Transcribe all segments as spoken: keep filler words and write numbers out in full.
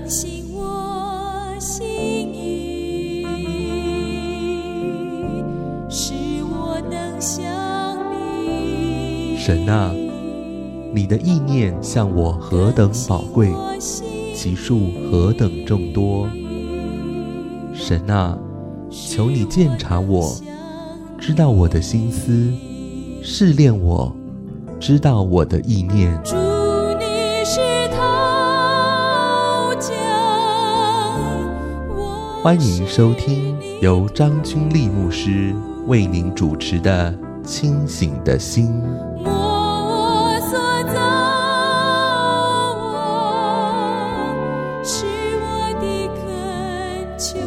更新我心意，使我能像你。 神啊，你的意念向我何等宝贵，其数何等众多。神啊，求你鉴察我，知道我的心思，试炼我，知道我的意念。 主，你是陶匠， 欢迎收听由张君丽牧师为您主持的《清醒的心》。 我所造我，是我的恳求。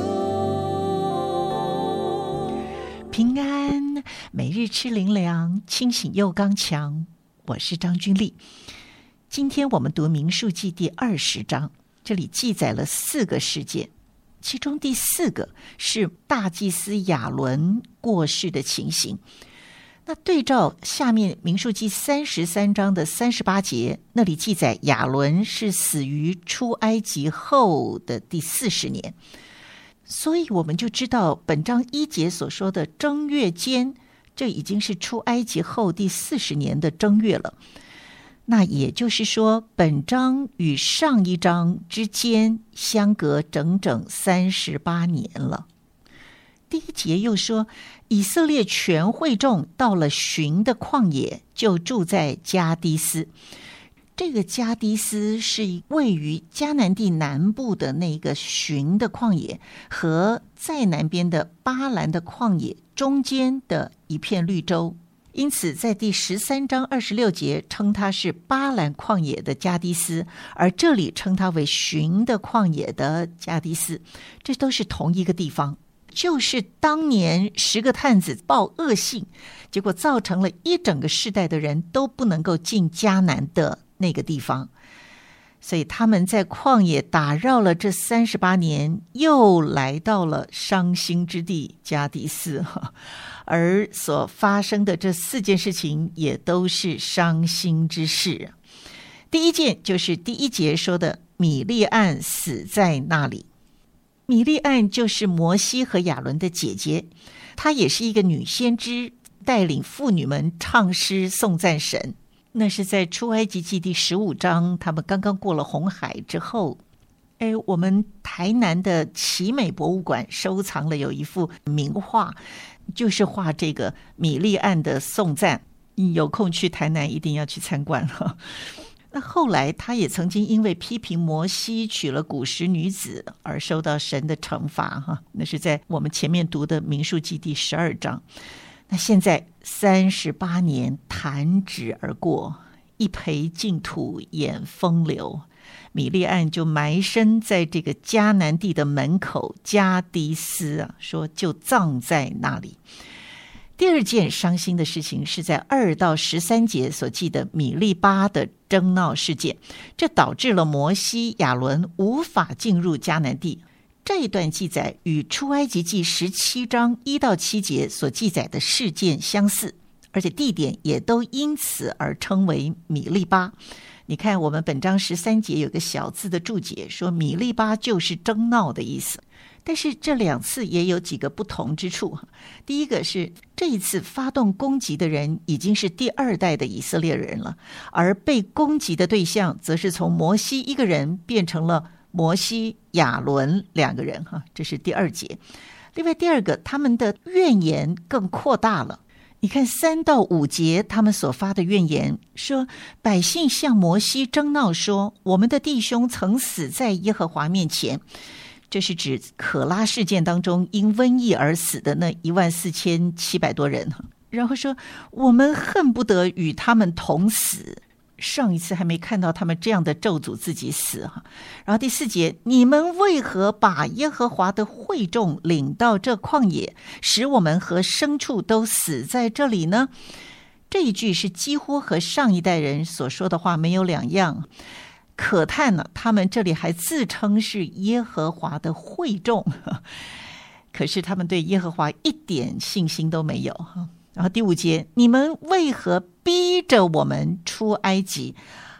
平安，每日吃灵粮，清醒又刚强。我是张君丽。今天我们读民数记第二十章，这里记载了四个事件，其中第四个是大祭司亚伦过世的情形。那对照下面民数记三十三章的三十八节，那里记载亚伦是死于出埃及后的第四十年，所以我们就知道本章一节所说的正月间，这已经是出埃及后第四十年的正月了。那也就是说，本章与上一章之间相隔整整三十八年了。第一节又说，以色列全会众到了寻的旷野，就住在加低斯。这个加低斯是位于迦南地南部的那个寻的旷野，和在南边的巴兰的旷野中间的一片绿洲。因此在第十三章二十六节称它是巴兰旷野的加低斯，而这里称它为寻的旷野的加低斯，这都是同一个地方。就是当年十个探子报恶信，结果造成了一整个世代的人都不能够进迦南的那个地方，所以他们在旷野打绕了这三十八年，又来到了伤心之地加低斯，而所发生的这四件事情也都是伤心之事。第一件就是第一节说的米利暗死在那里。米利暗就是摩西和亚伦的姐姐，她也是一个女先知，带领妇女们唱诗颂赞神。那是在出埃及记第十五章，他们刚刚过了红海之后。哎，我们台南的奇美博物馆收藏了有一幅名画，就是画这个米利暗的颂赞，有空去台南一定要去参观哈。那后来他也曾经因为批评摩西娶了古时女子而受到神的惩罚哈，那是在我们前面读的民数记第十二章。那现在三十八年弹指而过，一培净土掩风流，米利暗就埋身在这个迦南地的门口加低斯啊，说就葬在那里。第二件伤心的事情是在二到十三节所记的米利巴的争闹事件，这导致了摩西、亚伦无法进入迦南地。这一段记载与出埃及记十七章一到七节所记载的事件相似，而且地点也都因此而称为米利巴。你看我们本章十三节有个小字的注解，说米利巴就是争闹的意思。但是这两次也有几个不同之处。第一个是这一次发动攻击的人已经是第二代的以色列人了，而被攻击的对象则是从摩西一个人变成了摩西、亚伦两个人哈，这是第二节。另外第二个，他们的怨言更扩大了。你看三到五节他们所发的怨言说，百姓向摩西争闹说，我们的弟兄曾死在耶和华面前。这是指可拉事件当中因瘟疫而死的那一万四千七百多人。然后说我们恨不得与他们同死，上一次还没看到他们这样的咒诅自己死哈。然后第四节，你们为何把耶和华的会众领到这旷野，使我们和牲畜都死在这里呢？这一句是几乎和上一代人所说的话没有两样。可叹呢，他们这里还自称是耶和华的会众，可是他们对耶和华一点信心都没有。然后第五节，你们为何逼着我们出埃及，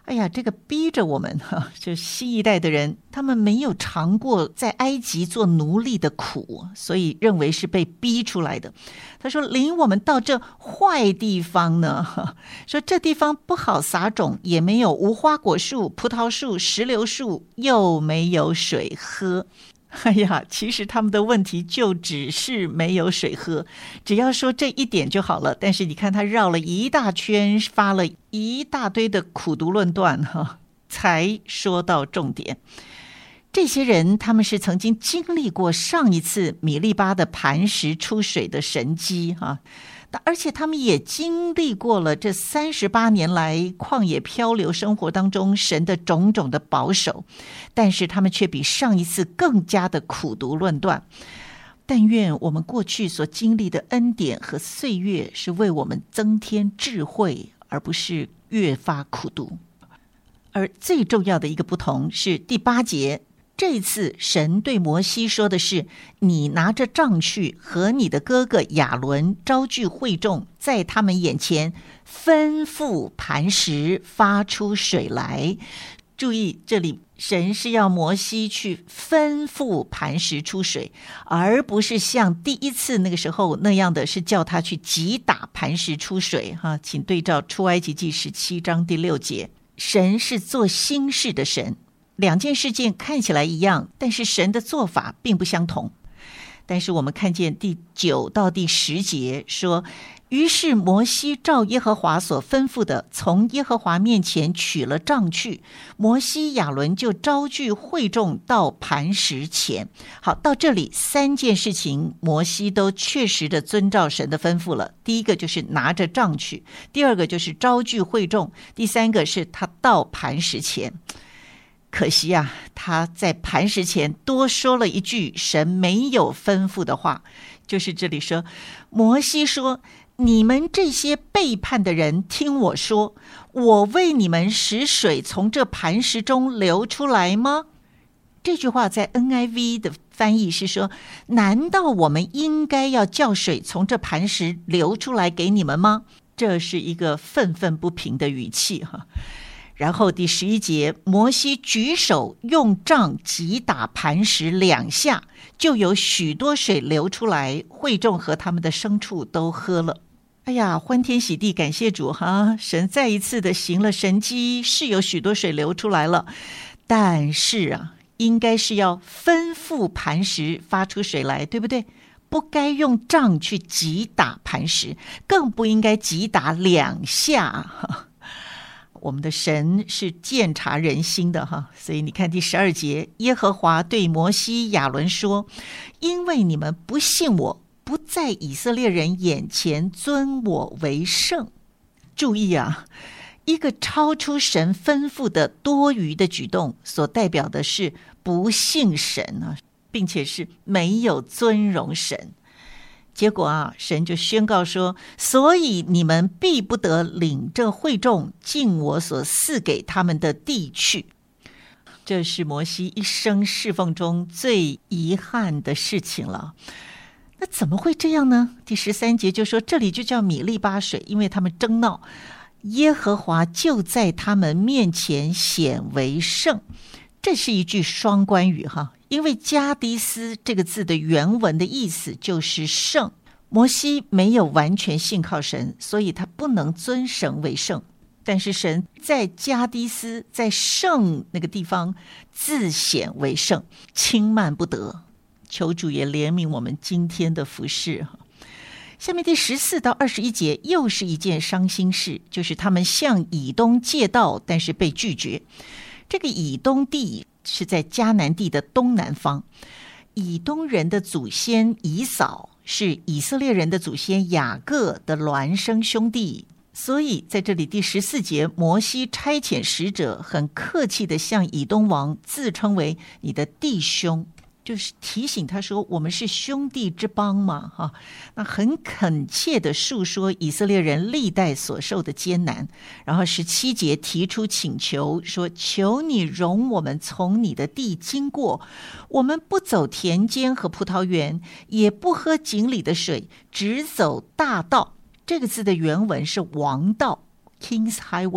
哎呀，这个逼着我们哈，就新一代的人，他们没有尝过在埃及做奴隶的苦，所以认为是被逼出来的。他说领我们到这坏地方呢，说这地方不好撒种，也没有无花果树、葡萄树、石榴树，又没有水喝。哎呀，其实他们的问题就只是没有水喝，只要说这一点就好了。但是你看他绕了一大圈，发了一大堆的苦毒论断哈，才说到重点。这些人他们是曾经经历过上一次米利巴的磐石出水的神迹哈，而且他们也经历过了这三十八年来旷野漂流生活当中神的种种的保守，但是他们却比上一次更加的苦毒论断。但愿我们过去所经历的恩典和岁月是为我们增添智慧，而不是越发苦毒。而最重要的一个不同是第八节，这次神对摩西说的是，你拿着杖去和你的哥哥亚伦招聚会众，在他们眼前吩咐磐石发出水来。注意，这里神是要摩西去吩咐磐石出水，而不是像第一次那个时候那样的是叫他去击打磐石出水哈。请对照出埃及记十七章第六节，神是做新事的神，两件事件看起来一样，但是神的做法并不相同。但是我们看见第九到第十节说，于是摩西照耶和华所吩咐的，从耶和华面前取了杖去，摩西亚伦就招聚会众到磐石前。好，到这里三件事情摩西都确实的遵照神的吩咐了。第一个就是拿着杖去，第二个就是招聚会众，第三个是他到磐石前。可惜啊，他在磐石前多说了一句神没有吩咐的话，就是这里说，摩西说，你们这些背叛的人，听我说，我为你们使水从这磐石中流出来吗？这句话在 N I V 的翻译是说，难道我们应该要叫水从这磐石流出来给你们吗？这是一个愤愤不平的语气哈。然后第十一节，摩西举手用杖击打磐石两下，就有许多水流出来，会众和他们的牲畜都喝了。哎呀，欢天喜地，感谢主哈！神再一次的行了神迹，是有许多水流出来了，但是啊，应该是要吩咐磐石发出水来，对不对？不该用杖去击打磐石，更不应该击打两下。我们的神是鉴察人心的哈，所以你看第十二节，耶和华对摩西亚伦说，因为你们不信我，不在以色列人眼前尊我为圣。注意啊，一个超出神吩咐的多余的举动，所代表的是不信神啊，并且是没有尊荣神。结果啊，神就宣告说，所以你们必不得领这会众进我所赐给他们的地去。这是摩西一生侍奉中最遗憾的事情了。那怎么会这样呢？第十三节就说，这里就叫米利巴水，因为他们争闹，耶和华就在他们面前显为圣。这是一句双关语哈，因为加迪斯这个字的原文的意思就是圣。摩西没有完全信靠神，所以他不能尊神为圣。但是神在加迪斯，在圣那个地方自显为圣，轻慢不得。求主也怜悯我们今天的服事。下面第十四到二十一节又是一件伤心事，就是他们向以东借道，但是被拒绝。这个以东地是在迦南地的东南方，以东人的祖先以扫是以色列人的祖先雅各的孪生兄弟，所以在这里第十四节，摩西差遣使者很客气的向以东王自称为你的弟兄，就是提醒他说我们是兄弟之邦嘛哈，那很恳切的述说以色列人历代所受的艰难。然后十七节提出请求说，求你容我们从你的地经过，我们不走田间和葡萄园，也不喝井里的水，只走大道。这个字的原文是王道 King's Highway，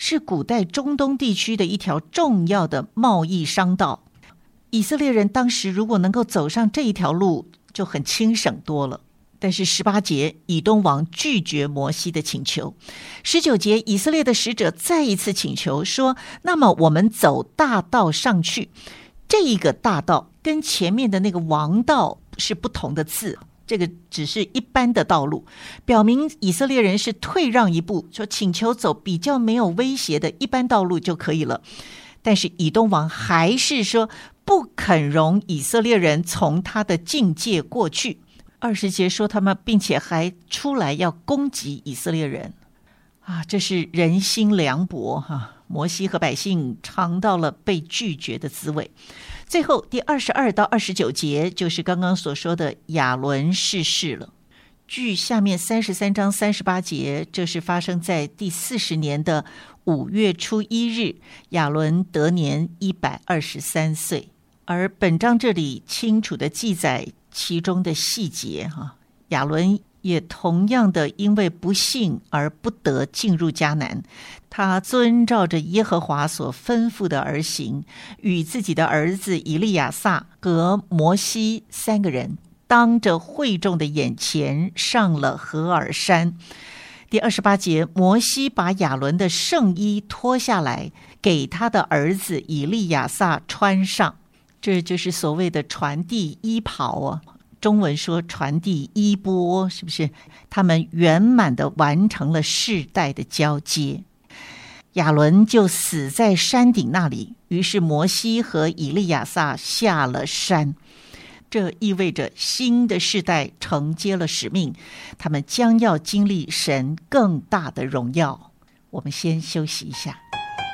是古代中东地区的一条重要的贸易商道。以色列人当时如果能够走上这一条路，就很轻省多了。但是十八节，以东王拒绝摩西的请求。十九节，以色列的使者再一次请求说，那么我们走大道上去。这一个大道跟前面的那个王道是不同的字，这个只是一般的道路，表明以色列人是退让一步，说请求走比较没有威胁的一般道路就可以了。但是以东王还是说不肯容以色列人从他的境界过去。二十节说他们并且还出来要攻击以色列人啊，这是人心凉薄哈、啊！摩西和百姓尝到了被拒绝的滋味。最后第二十二到二十九节就是刚刚所说的亚伦逝世了。据下面三十三章三十八节，这是发生在第四十年的五月初一日，亚伦得年一百二十三岁。而本章这里清楚的记载其中的细节哈，亚伦也同样的因为不信而不得进入迦南，他遵照着耶和华所吩咐的而行，与自己的儿子以利亚撒和摩西三个人当着会众的眼前上了何珥山。第二十八节，摩西把亚伦的圣衣脱下来，给他的儿子以利亚撒穿上，这就是所谓的传递衣袍啊。中文说传递衣钵，是不是？他们圆满的完成了世代的交接。亚伦就死在山顶那里，于是摩西和以利亚撒下了山。这意味着新的世代承接了使命，他们将要经历神更大的荣耀。我们先休息一下。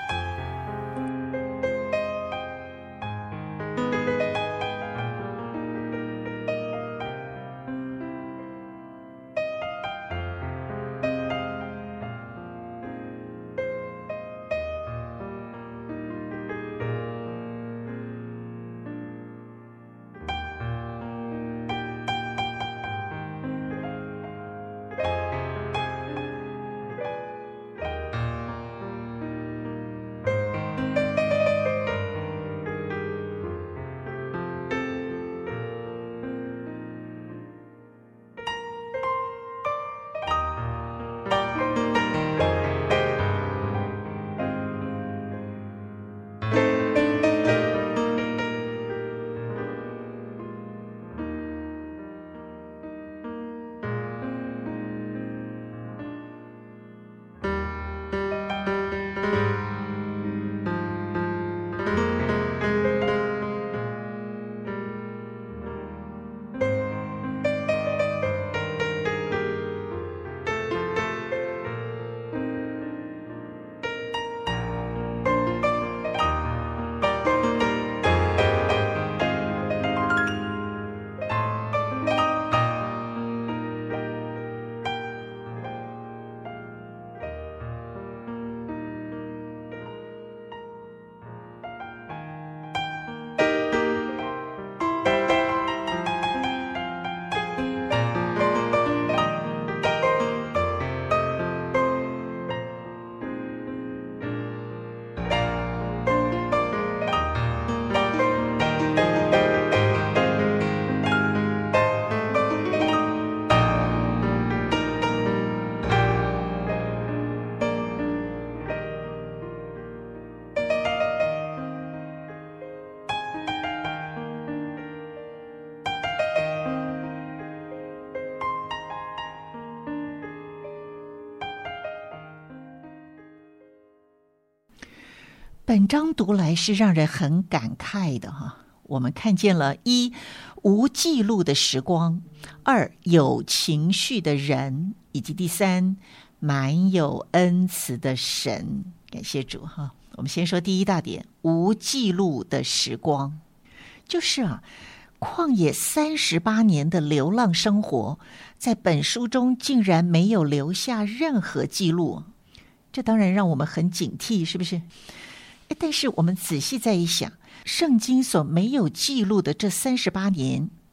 本章读来是让人很感慨的哈。我们看见了一无记录的时光，二有情绪的人，以及第三满有恩慈的神。感谢主哈。我们先说第一大点，无记录的时光，就是啊，旷野三十八年的流浪生活，在本书中竟然没有留下任何记录，这当然让我们很警惕，是不是？但是我们仔细再一想，圣经所没有记录的这三十八年，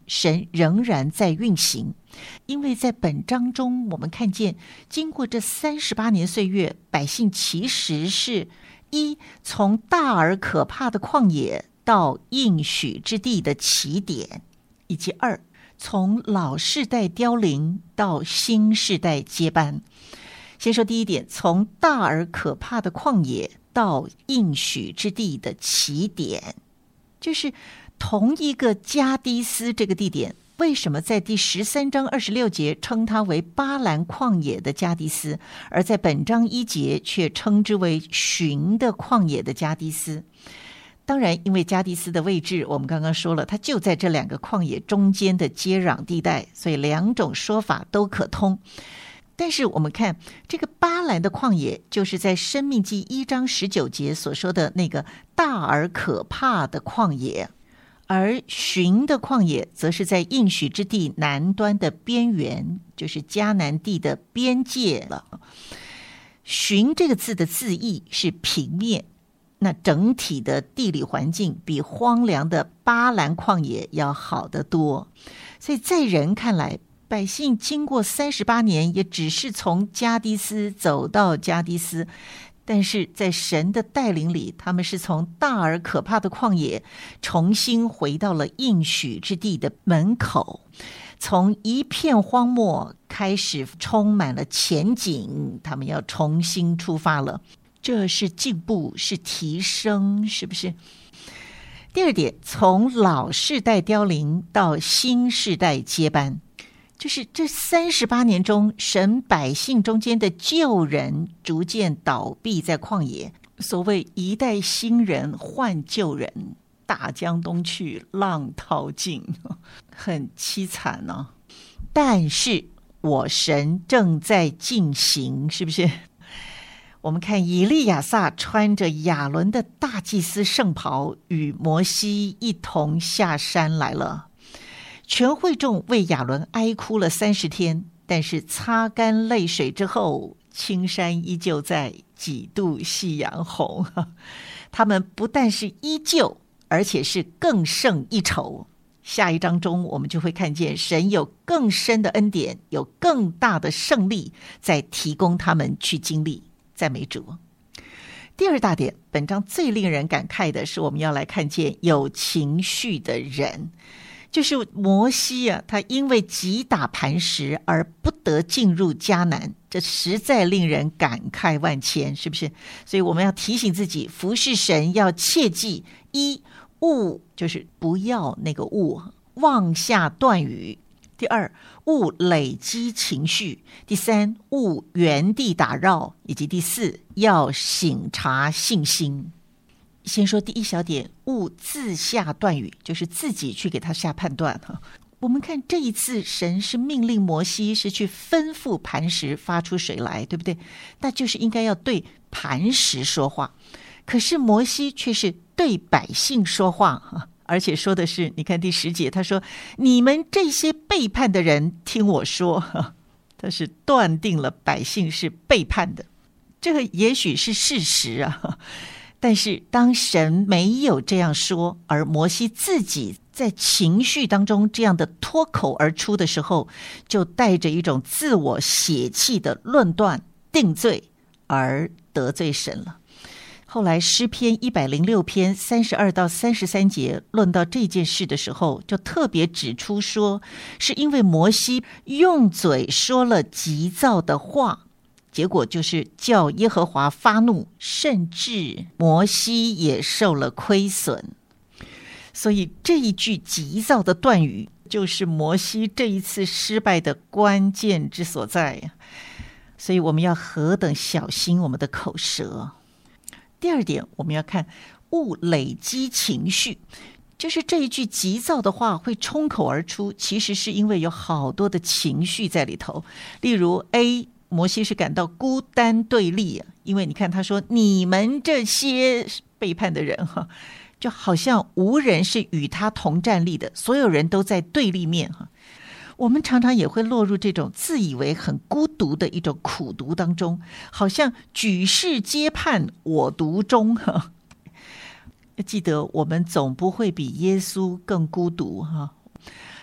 神仍然在运行。因为在本章中我们看见，经过这三十八年岁月，百姓其实是一从大而可怕的旷野到应许之地的起点，以及二从老世代凋零到新世代接班。先说第一点，从大而可怕的旷野到应许之地的起点，就是同一个加迪斯这个地点，为什么在第十三章二十六节称它为巴兰旷野的加迪斯，而在本章一节却称之为寻的旷野的加迪斯？当然，因为加迪斯的位置我们刚刚说了，它就在这两个旷野中间的接壤地带，所以两种说法都可通。但是我们看这个巴兰的旷野，就是在申命记一章十九节所说的那个大而可怕的旷野，而寻的旷野则是在应许之地南端的边缘，就是迦南地的边界了。寻这个字的字义是平面，那整体的地理环境比荒凉的巴兰旷野要好得多，所以在人看来，百姓经过三十八年，也只是从加迪斯走到加迪斯，但是在神的带领里，他们是从大而可怕的旷野重新回到了应许之地的门口，从一片荒漠开始充满了前景，他们要重新出发了。这是进步，是提升，是不是？第二点，从老世代凋零到新世代接班，就是这三十八年中，神百姓中间的旧人逐渐倒闭在旷野。所谓一代新人换旧人，大江东去，浪淘尽，很凄惨呢、啊。但是我神正在进行，是不是？我们看以利亚撒穿着亚伦的大祭司圣袍，与摩西一同下山来了。全会众为亚伦哀哭了三十天，但是擦干泪水之后，青山依旧在，几度夕阳红。他们不但是依旧，而且是更胜一筹。下一章中我们就会看见神有更深的恩典，有更大的胜利在提供他们去经历。赞美主。第二大点，本章最令人感慨的是，我们要来看见有情绪的人，就是摩西啊，他因为击打磐石而不得进入迦南，这实在令人感慨万千，是不是？所以我们要提醒自己，服侍神要切记：一，勿就是不要那个勿妄下断语；第二，勿累积情绪；第三，勿原地打绕；以及第四，要省察信心。先说第一小点，勿自下断语，就是自己去给他下判断。我们看这一次神是命令摩西是去吩咐磐石发出水来，对不对？那就是应该要对磐石说话，可是摩西却是对百姓说话，而且说的是，你看第十节，他说：你们这些背叛的人听我说，他是断定了百姓是背叛的，这个也许是事实啊。但是当神没有这样说，而摩西自己在情绪当中这样的脱口而出的时候，就带着一种自我血气的论断定罪，而得罪神了。后来诗篇一百零六篇三十二到三十三节论到这件事的时候，就特别指出说，是因为摩西用嘴说了急躁的话，结果就是叫耶和华发怒，甚至摩西也受了亏损。所以这一句急躁的断语，就是摩西这一次失败的关键之所在。所以我们要何等小心我们的口舌。第二点，我们要看勿累积情绪，就是这一句急躁的话会冲口而出，其实是因为有好多的情绪在里头。例如 A， 摩西是感到孤单对立，因为你看他说你们这些背叛的人哈，就好像无人是与他同站立的，所有人都在对立面哈。我们常常也会落入这种自以为很孤独的一种苦读当中，好像举世皆叛我独钟。记得我们总不会比耶稣更孤独哈。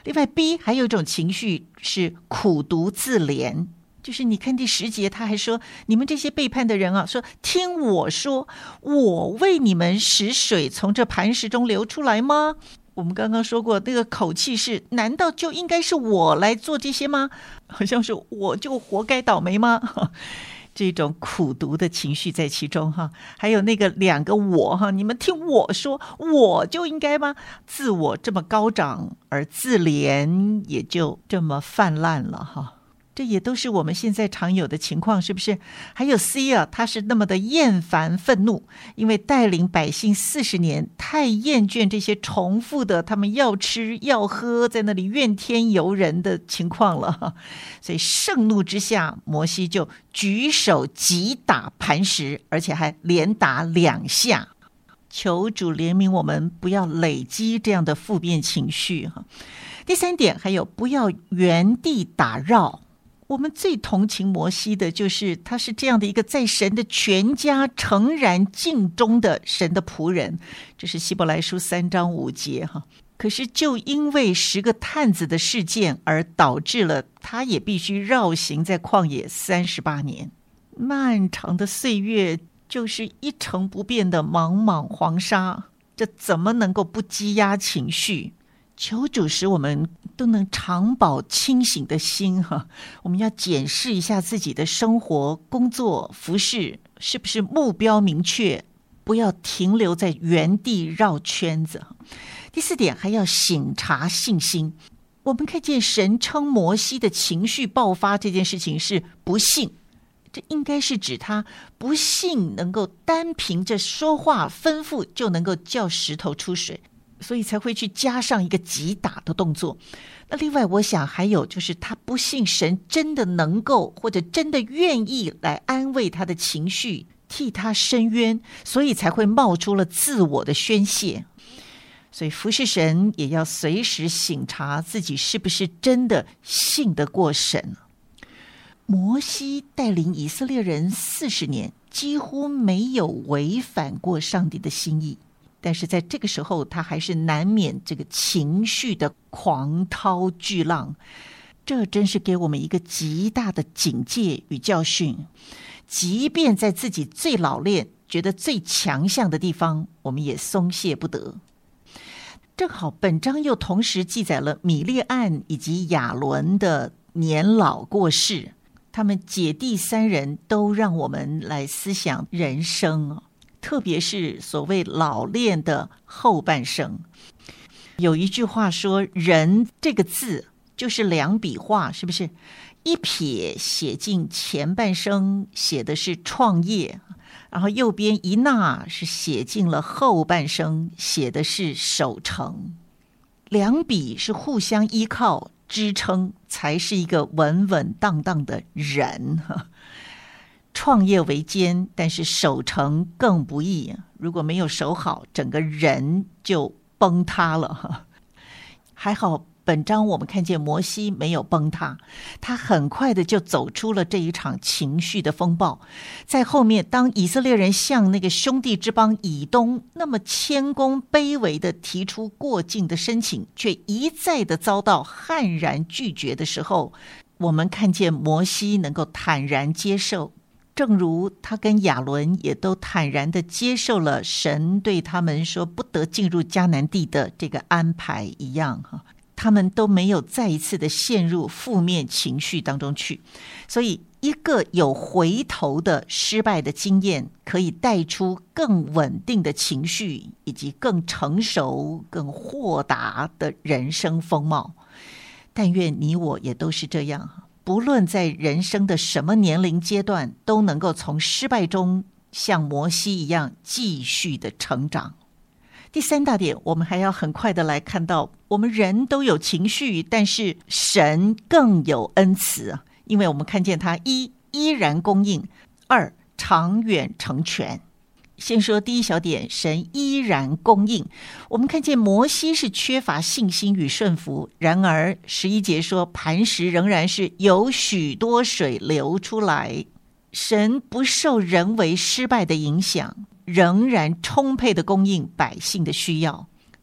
另外 B 还有一种情绪是苦毒自怜，就是你看第十节他还说，你们这些背叛的人啊，说听我说，我为你们使水从这磐石中流出来吗？我们刚刚说过那个口气是，难道就应该是我来做这些吗？好像是我就活该倒霉吗？这种苦毒的情绪在其中哈，还有那个两个我哈，你们听我说，我就应该吗？自我这么高涨，而自怜也就这么泛滥了哈。这也都是我们现在常有的情况，是不是？还有 C 啊，他是那么的厌烦愤怒，因为带领百姓四十年，太厌倦这些重复的他们要吃要喝，在那里怨天尤人的情况了。所以盛怒之下，摩西就举手击打磐石，而且还连打两下。求主怜悯我们，不要累积这样的负面情绪哈。第三点，还有不要原地打绕。我们最同情摩西的就是他是这样的一个在神的全家诚然敬忠的神的仆人，这是希伯来书三章五节哈。可是就因为十个探子的事件而导致了他也必须绕行在旷野三十八年，漫长的岁月就是一成不变的茫茫黄沙，这怎么能够不积压情绪？求主使我们都能常保清醒的心哈，我们要检视一下自己的生活、工作、服事是不是目标明确，不要停留在原地绕圈子。第四点，还要省察信心。我们看见神称摩西的情绪爆发这件事情是不信，这应该是指他不信能够单凭着说话吩咐就能够叫石头出水，所以才会去加上一个击打的动作。那另外我想还有就是他不信神真的能够或者真的愿意来安慰他的情绪，替他伸冤，所以才会冒出了自我的宣泄。所以服侍神也要随时省察自己是不是真的信得过神。摩西带领以色列人四十年，几乎没有违反过上帝的心意，但是在这个时候他还是难免这个情绪的狂涛巨浪，这真是给我们一个极大的警戒与教训。即便在自己最老练觉得最强项的地方，我们也松懈不得。正好本章又同时记载了米列暗以及亚伦的年老过世，他们姐弟三人都让我们来思想人生，特别是所谓老练的后半生。有一句话说，人这个字就是两笔画，是不是？一撇写进前半生，写的是创业，然后右边一捺是写进了后半生，写的是守成。两笔是互相依靠支撑，才是一个稳稳当当的人。创业维艰，但是守成更不易，如果没有守好，整个人就崩塌了。还好本章我们看见摩西没有崩塌，他很快的就走出了这一场情绪的风暴。在后面，当以色列人向那个兄弟之邦以东那么谦恭卑微的提出过境的申请，却一再的遭到悍然拒绝的时候，我们看见摩西能够坦然接受，正如他跟亚伦也都坦然的接受了神对他们说不得进入迦南地的这个安排一样哈。他们都没有再一次的陷入负面情绪当中去，所以一个有回头的失败的经验，可以带出更稳定的情绪，以及更成熟、更豁达的人生风貌。但愿你我也都是这样，不论在人生的什么年龄阶段，都能够从失败中像摩西一样继续的成长。第三大点，我们还要很快的来看到，我们人都有情绪，但是神更有恩慈，因为我们看见他一依然供应，二长远成全。先说第一小点，神依然供应。我们看见摩西是缺乏信心与顺服，然而十一节说磐石仍然是有许多水流出来，神不受人为失败的影响，仍然充沛的供应百姓的需要。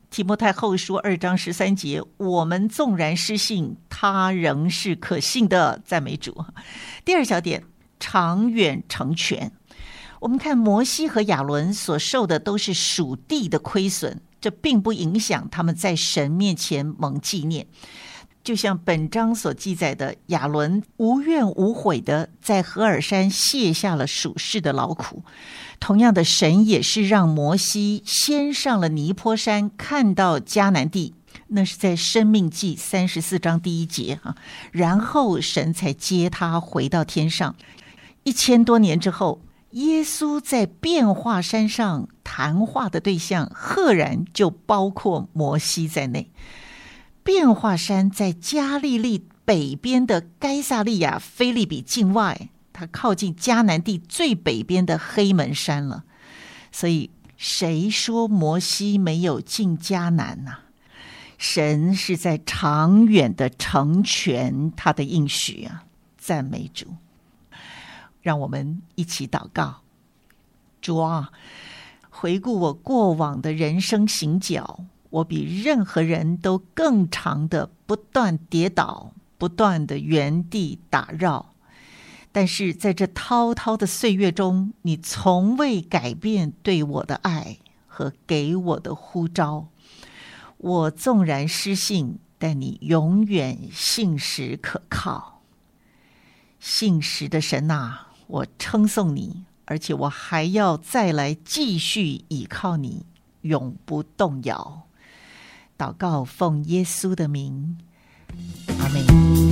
提摩太后书二章十三节，我们纵然失信，他仍是可信的，赞美主。第二小点，长远成全。我们看摩西和亚伦所受的都是属地的亏损，这并不影响他们在神面前蒙纪念。就像本章所记载的，亚伦无怨无悔的在何珥山卸下了属世的劳苦。同样的，神也是让摩西先上了尼坡山，看到迦南地，那是在申命记三十四章第一节啊。然后神才接他回到天上。一千多年之后，耶稣在变化山上谈话的对象，赫然就包括摩西在内。变化山在加利利北边的该撒利亚腓立比境外，它靠近迦南地最北边的黑门山了。所以谁说摩西没有进迦南呢、啊？神是在长远的成全他的应许啊！赞美主。让我们一起祷告。主啊，回顾我过往的人生行脚，我比任何人都更长的不断跌倒，不断的原地打绕。但是在这滔滔的岁月中，你从未改变对我的爱和给我的呼召。我纵然失信，但你永远信实可靠。信实的神啊，我称颂你，而且我还要再来继续倚靠你，永不动摇。祷告奉耶稣的名，阿们。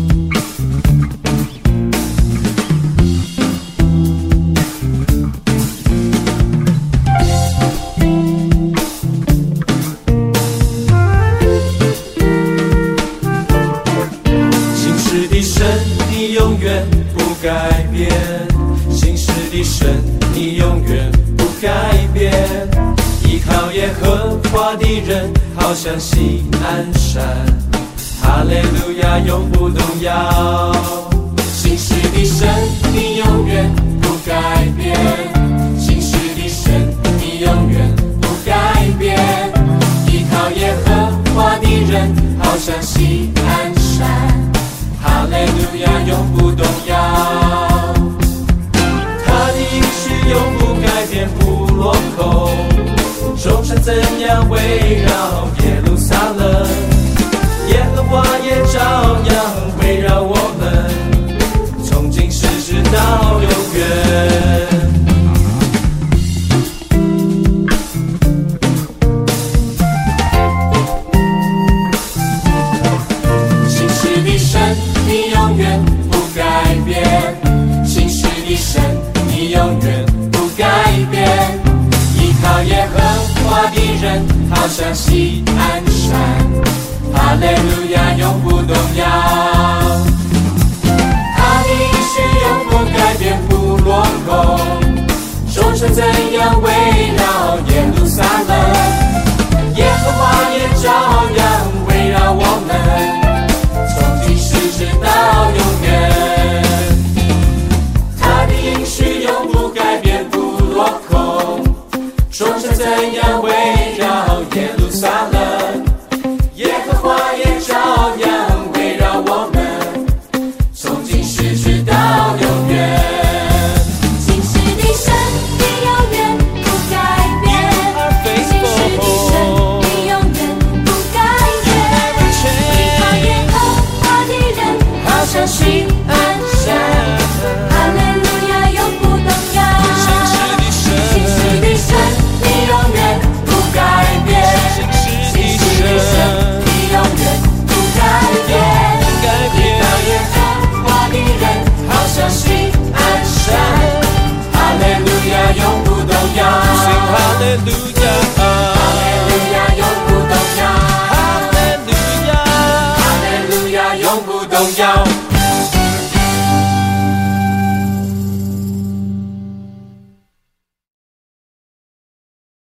信实的神，你永远不改变；信实的神，你永远不改变。依靠耶和华的人，好像西安山，哈利路亚，永不动摇。信实的神，你永远不改变；信实的神，你永远不改变。依靠耶和华的人，好像西安山，哈利路亚，永不动摇。他的应许永不改变，不落空。众山怎样围绕耶路撒冷，耶和华也照样围绕我们，从今世直到永远。信实的神，你永远不改变；信实的神，你永远不改变。依靠耶和华的人，好像西安山，哈利路亚，永不动摇。他的应许永不改变，不落空。众山怎样围绕耶路撒冷，